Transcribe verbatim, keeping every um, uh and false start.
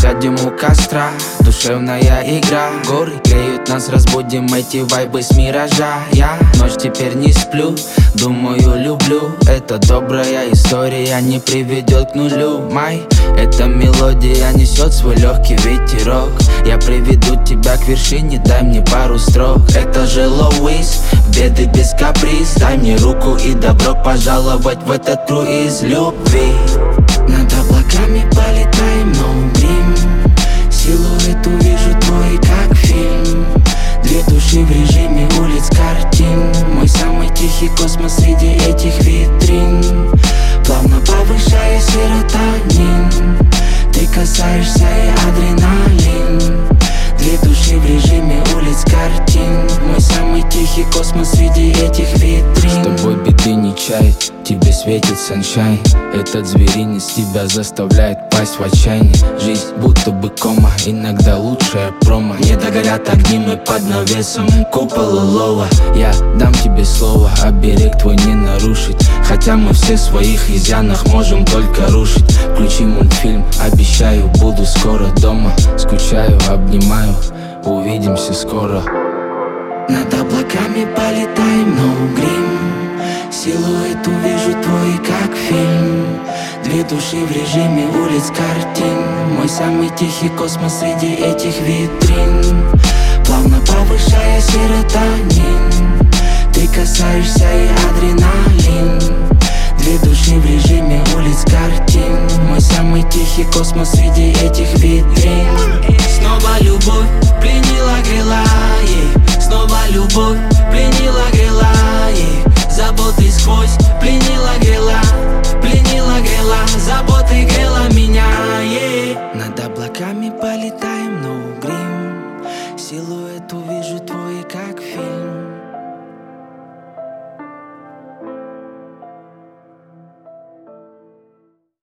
сядем у костра, душевная игра. Горы греют нас, разбудим эти вайбы с миража. Я ночь теперь не сплю, думаю, люблю. Это добрая история не приведет к нулю. Май, эта мелодия несет свой легкий ветерок. Я приведу тебя к вершине, дай мне пару строк. Это же Лоуис, беды без каприз. Дай мне руку и добро пожаловать в этот круиз любви. Над облаками полетаем, no грим. Силуэт увижу твой, как фильм. Две души в режиме улиц картин. Мой самый тихий космос среди этих витрин. Плавно повышая серотонин, ты касаешься и адреналин. Две души в режиме улиц картин. Мой самый тихий космос среди этих витрин. С тобой беды не чает, тебе светит саншайн. Этот зверинец тебя заставляет пасть в отчаянии. Жизнь будто бы кома, иногда лучшая промо. Не догорят огни, мы под навесом купола лова. Я дам тебе слово, оберег твой не нарушить. Хотя мы все в своих изъянах можем только рушить. Включи мультфильм, обещаю, буду скоро дома. Скучаю, обнимаю, увидимся скоро. Над облаками полетаем, no грим. Силуэт увижу твой, как фильм. Две души в режиме улиц картин. Мой самый тихий космос среди этих витрин. Плавно повышая серотонин, ты касаешься и адреналин. Две души в режиме улиц картин. Мой самый тихий космос среди этих витрин. Снова любовь.